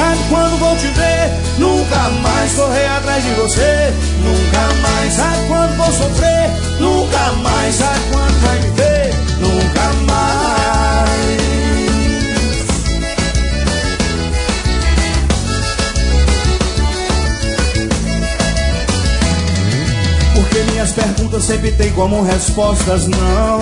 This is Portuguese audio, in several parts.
sabe quando vou te ver, nunca mais correr atrás de você. Nunca mais sabe quando vou sofrer, nunca mais sabe quando vai me ver, nunca mais. Porque minhas perguntas sempre têm como respostas não.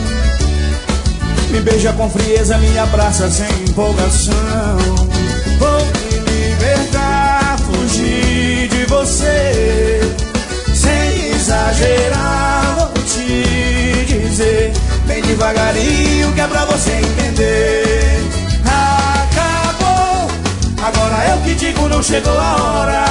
Me beija com frieza, me abraça sem empolgação. Vou me libertar, fugir de você, sem exagerar, vou te dizer bem devagarinho que é pra você entender. Acabou, agora eu que digo, não chegou a hora.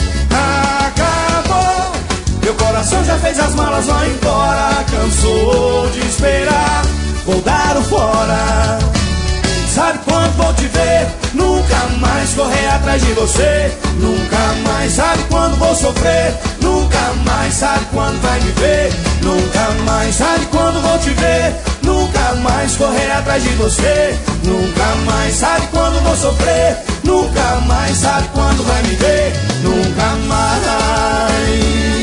Acabou, meu coração já fez as malas, vai embora. Cansou de esperar, vou dar o fora. Sabe quando vou te ver, nunca mais correr atrás de você. Nunca mais sabe quando vou sofrer, nunca mais sabe quando vai me ver. Nunca mais sabe quando vou te ver, nunca mais correr atrás de você. Nunca mais sabe quando vou sofrer, nunca mais sabe quando vai me ver. Nunca mais.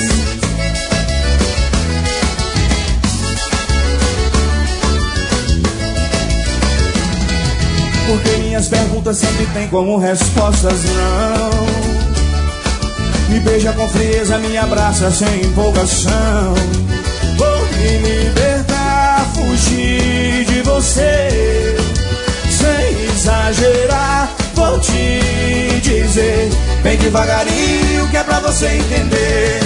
Porque minhas perguntas sempre têm como respostas não. Me beija com frieza, me abraça sem empolgação. Vou me libertar, fugir de você, sem exagerar, vou te dizer bem devagarinho que é pra você entender.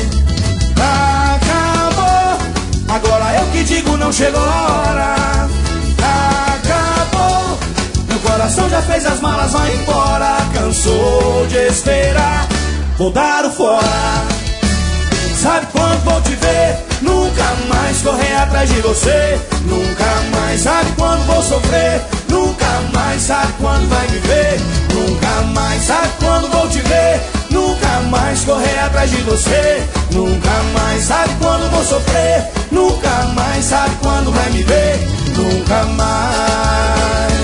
Acabou, agora eu que digo, não chegou a hora. Acabou, meu coração já fez as malas, vai embora. Cansou de esperar, vou dar o fora. Sabe quando vou te ver, nunca mais correr atrás de você. Nunca mais sabe quando vou sofrer, nunca mais sabe quando vai me ver. Nunca mais sabe quando vou te ver, nunca mais correr atrás de você. Nunca mais sabe quando vou sofrer, nunca mais sabe quando vai me ver. Nunca mais.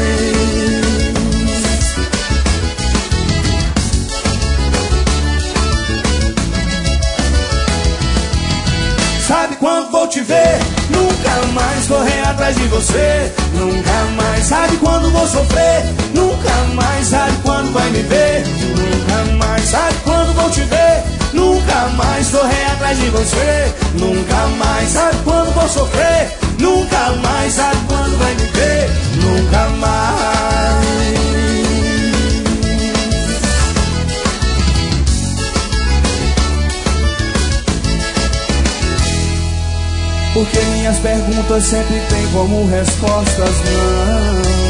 Sabe quando vou te ver, nunca mais correr atrás de você. Nunca mais sabe quando vou sofrer, nunca mais sabe quando vai me ver. Nunca mais sabe quando vou te ver, nunca mais correr atrás de você. Nunca mais sabe quando vou sofrer, nunca mais sabe quando vai me ver. Nunca mais. Porque minhas perguntas sempre têm como respostas não.